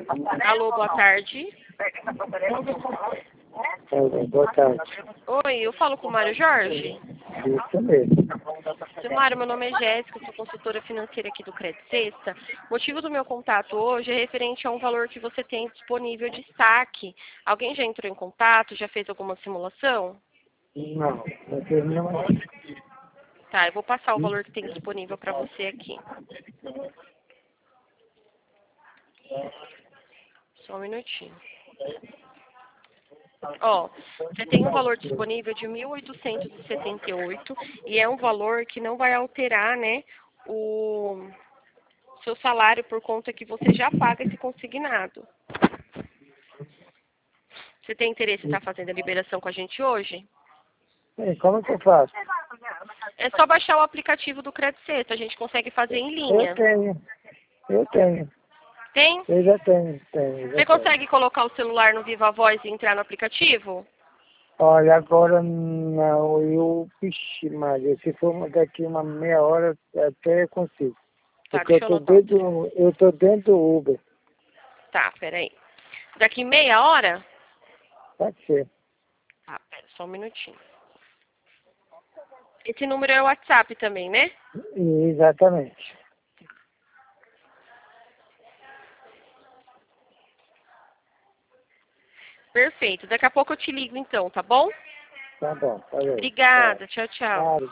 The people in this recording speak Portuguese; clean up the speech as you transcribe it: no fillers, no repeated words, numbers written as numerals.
Alô, boa tarde. Boa tarde. Oi, eu falo com o Mário Jorge. Isso mesmo. Seu Mário, meu nome é Jéssica, sou consultora financeira aqui do Credit Sexta. O motivo do meu contato hoje é referente a um valor que você tem disponível de saque. Alguém já entrou em contato, já fez alguma simulação? Não tem nenhuma. Tá, eu vou passar o valor que tem disponível para você aqui. Só um minutinho. Ó, você tem um valor disponível de 1.878 e é um valor que não vai alterar, né, o seu salário por conta que você já paga esse consignado. Você tem interesse em estar fazendo a liberação com a gente hoje? Como que eu faço? É só baixar o aplicativo do Credit Sexta, a gente consegue fazer em linha. Eu tenho. Tem? Eu já tenho. Você consegue colocar o celular no Viva Voz e entrar no aplicativo? Olha, agora não, Vixe, Maria, se for daqui uma meia hora, até eu consigo. Tá, Porque deixa eu anotar. eu tô dentro do Uber. Tá, peraí. Daqui meia hora? Pode ser. Tá, pera, só um minutinho. Esse número é o WhatsApp também, né? Exatamente. Perfeito. Daqui a pouco eu te ligo então, tá bom? Tá bom, valeu. Obrigada. Tchau, tchau. Claro.